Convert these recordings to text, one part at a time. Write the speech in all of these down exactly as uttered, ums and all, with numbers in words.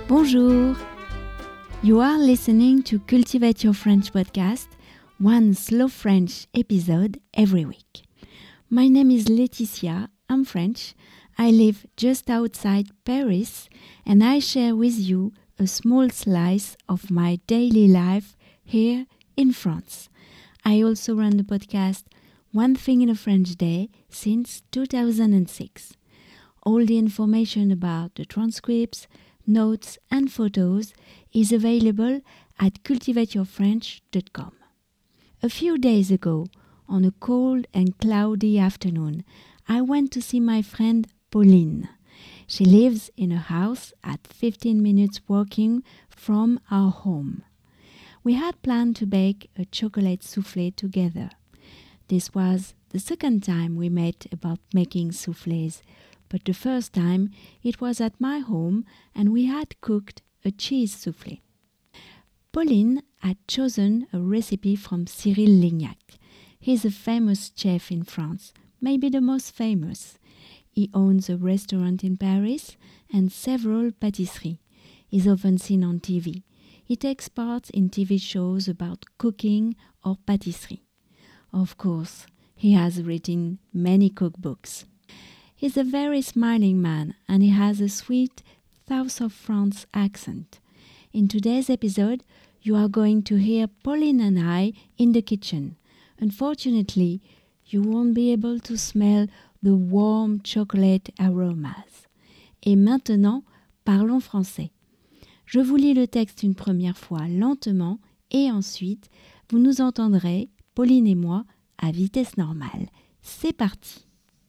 Bonjour! You are listening to Cultivate Your French podcast, one slow French episode every week. My name is Laetitia, I'm French, I live just outside Paris, and I share with you a small slice of my daily life here in France. I also run the podcast One Thing in a French Day since two thousand six. All the information about the transcripts, notes and photos is available at cultivate your french dot com. A few days ago, on a cold and cloudy afternoon, I went to see my friend Pauline. She lives in a house at fifteen minutes walking from our home. We had planned to bake a chocolate soufflé together. This was the second time we met about making soufflés, but the first time it was at my home and we had cooked a cheese soufflé. Pauline had chosen a recipe from Cyril Lignac. He's a famous chef in France, maybe the most famous. He owns a restaurant in Paris and several patisseries. He's often seen on T V. He takes part in T V shows about cooking or patisserie. Of course, he has written many cookbooks. He's a very smiling man and he has a sweet South of France accent. In today's episode, you are going to hear Pauline and I in the kitchen. Unfortunately, you won't be able to smell the warm chocolate aromas. Et maintenant, parlons français. Je vous lis le texte une première fois lentement et ensuite, vous nous entendrez, Pauline et moi, à vitesse normale. C'est parti!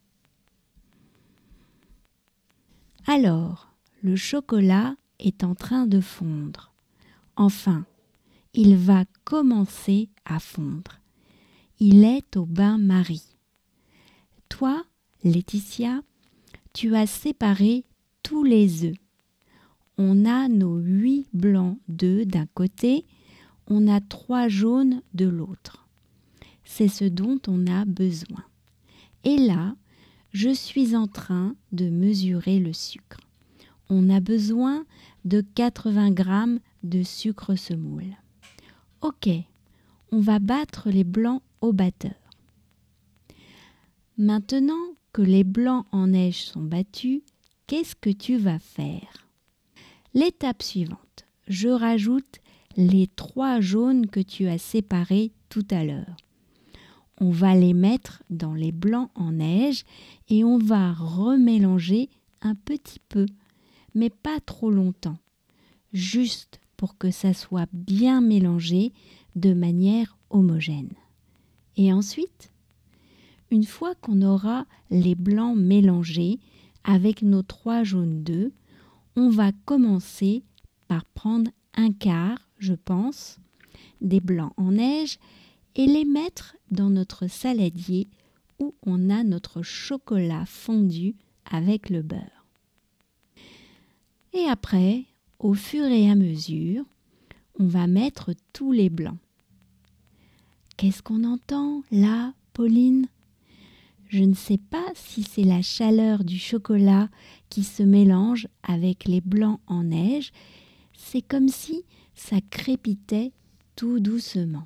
Alors, le chocolat est en train de fondre. Enfin, il va commencer à fondre. Il est au bain-marie. Toi, Laetitia, tu as séparé tous les œufs. On a nos huit blancs d'œufs d'un côté, on a trois jaunes de l'autre. C'est ce dont on a besoin. Et là, je suis en train de mesurer le sucre. On a besoin de quatre-vingts grammes de sucre semoule. Ok, on va battre les blancs au batteur. Maintenant que les blancs en neige sont battus, qu'est-ce que tu vas faire? L'étape suivante, je rajoute les trois jaunes que tu as séparés tout à l'heure. On va les mettre dans les blancs en neige et on va remélanger un petit peu, mais pas trop longtemps, juste pour que ça soit bien mélangé de manière homogène. Et ensuite, une fois qu'on aura les blancs mélangés avec nos trois jaunes d'œufs, on va commencer par prendre un quart, je pense, des blancs en neige et les mettre dans notre saladier où on a notre chocolat fondu avec le beurre. Et après, au fur et à mesure, on va mettre tous les blancs. Qu'est-ce qu'on entend là, Pauline? Je ne sais pas si c'est la chaleur du chocolat qui se mélange avec les blancs en neige. C'est comme si ça crépitait tout doucement.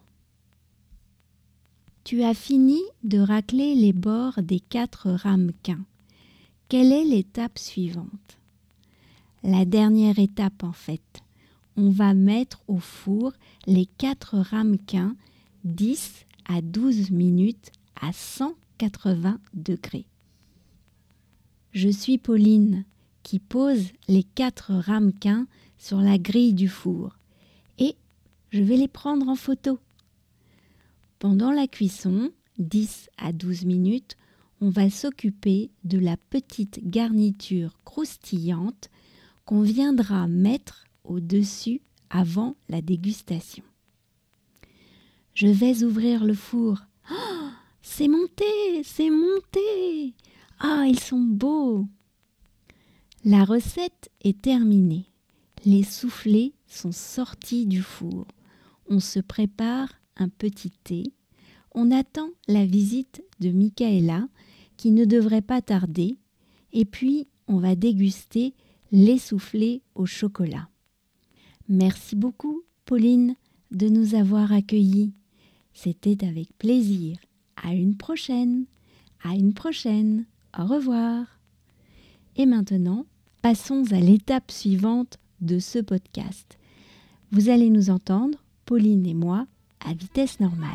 Tu as fini de racler les bords des quatre ramequins. Quelle est l'étape suivante? La dernière étape en fait. On va mettre au four les quatre ramequins dix à douze minutes à cent quatre-vingts degrés. Je suis Pauline qui pose les quatre ramequins sur la grille du four et je vais les prendre en photo. Pendant la cuisson, dix à douze minutes, on va s'occuper de la petite garniture croustillante qu'on viendra mettre au-dessus avant la dégustation. Je vais ouvrir le four. Oh, c'est monté, c'est monté. Ah, ils sont beaux. La recette est terminée. Les soufflés sont sortis du four. On se prépare un petit thé. On attend la visite de Michaela qui ne devrait pas tarder. Et puis, on va déguster les soufflés au chocolat. Merci beaucoup, Pauline, de nous avoir accueillis. C'était avec plaisir. À une prochaine. À une prochaine. Au revoir. Et maintenant, passons à l'étape suivante de ce podcast. Vous allez nous entendre, Pauline et moi, à vitesse normale.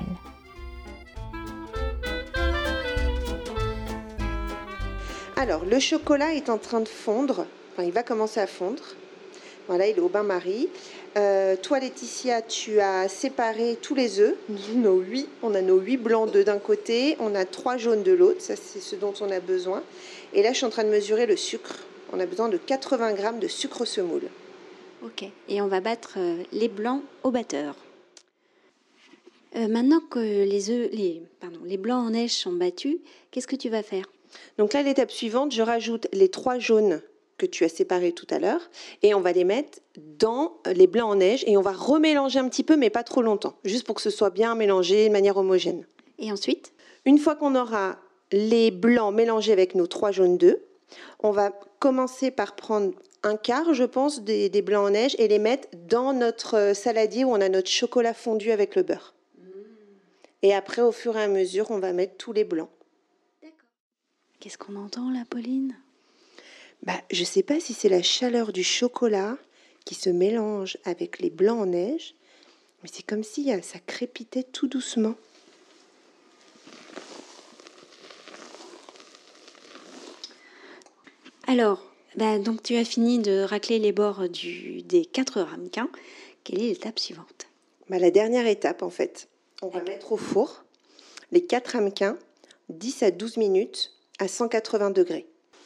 Alors, le chocolat est en train de fondre. Enfin, il va commencer à fondre. Voilà, il est au bain-marie. Euh, toi, Laetitia, tu as séparé tous les œufs. Nos huit, on a nos huit blancs d'œufs d'un côté, on a trois jaunes de l'autre. Ça, c'est ce dont on a besoin. Et là, je suis en train de mesurer le sucre. On a besoin de quatre-vingts grammes de sucre semoule. Ok, et on va battre euh, les blancs au batteur. Euh, maintenant que les œufs, les, pardon, les blancs en neige sont battus, qu'est-ce que tu vas faire ? Donc là, l'étape suivante, je rajoute les trois jaunes que tu as séparés tout à l'heure et on va les mettre dans les blancs en neige et on va remélanger un petit peu, mais pas trop longtemps, juste pour que ce soit bien mélangé de manière homogène. Et ensuite ? Une fois qu'on aura les blancs mélangés avec nos trois jaunes d'œufs, on va commencer par prendre un quart, je pense, des, des blancs en neige et les mettre dans notre saladier où on a notre chocolat fondu avec le beurre. Mmh. Et après, au fur et à mesure, on va mettre tous les blancs. D'accord. Qu'est-ce qu'on entend là, Pauline ? Bah, je ne sais pas si c'est la chaleur du chocolat qui se mélange avec les blancs en neige, mais c'est comme si ça crépitait tout doucement. Alors, bah, donc tu as fini de racler les bords du, des quatre ramequins. Quelle est l'étape suivante ? Bah, la dernière étape, en fait, on va mettre au four les quatre ramequins, dix à douze minutes à cent quatre-vingts degrés.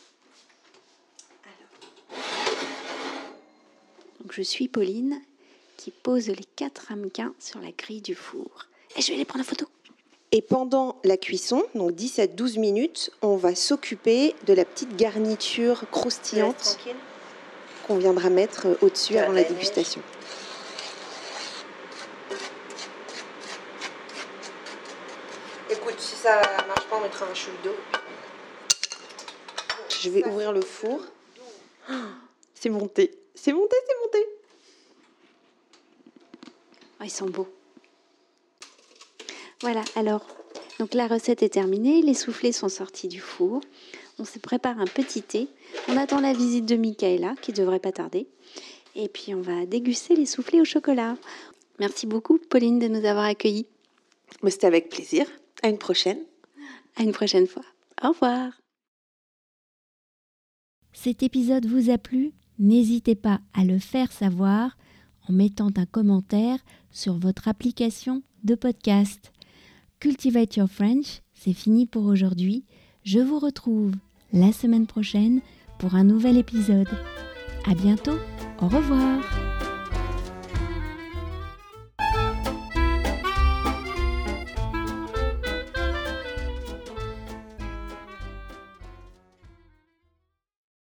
Donc je suis Pauline qui pose les quatre ramequins sur la grille du four. Et je vais les prendre en photo. Et pendant la cuisson, donc dix à douze minutes, on va s'occuper de la petite garniture croustillante qu'on viendra mettre au-dessus avant la dégustation. Écoute, si ça ne marche pas, on mettra un chou d'eau. Je vais ouvrir le four. Oh, c'est monté, c'est monté, c'est monté. Oh, ils sont beaux. Voilà, alors, donc la recette est terminée, les soufflés sont sortis du four, on se prépare un petit thé, on attend la visite de Michaela, qui devrait pas tarder, et puis on va déguster les soufflés au chocolat. Merci beaucoup, Pauline, de nous avoir accueillis. Mais c'était avec plaisir. À une prochaine. À une prochaine fois. Au revoir. Cet épisode vous a plu ? N'hésitez pas à le faire savoir en mettant un commentaire sur votre application de podcast. Cultivate Your French, c'est fini pour aujourd'hui. Je vous retrouve la semaine prochaine pour un nouvel épisode. À bientôt, au revoir.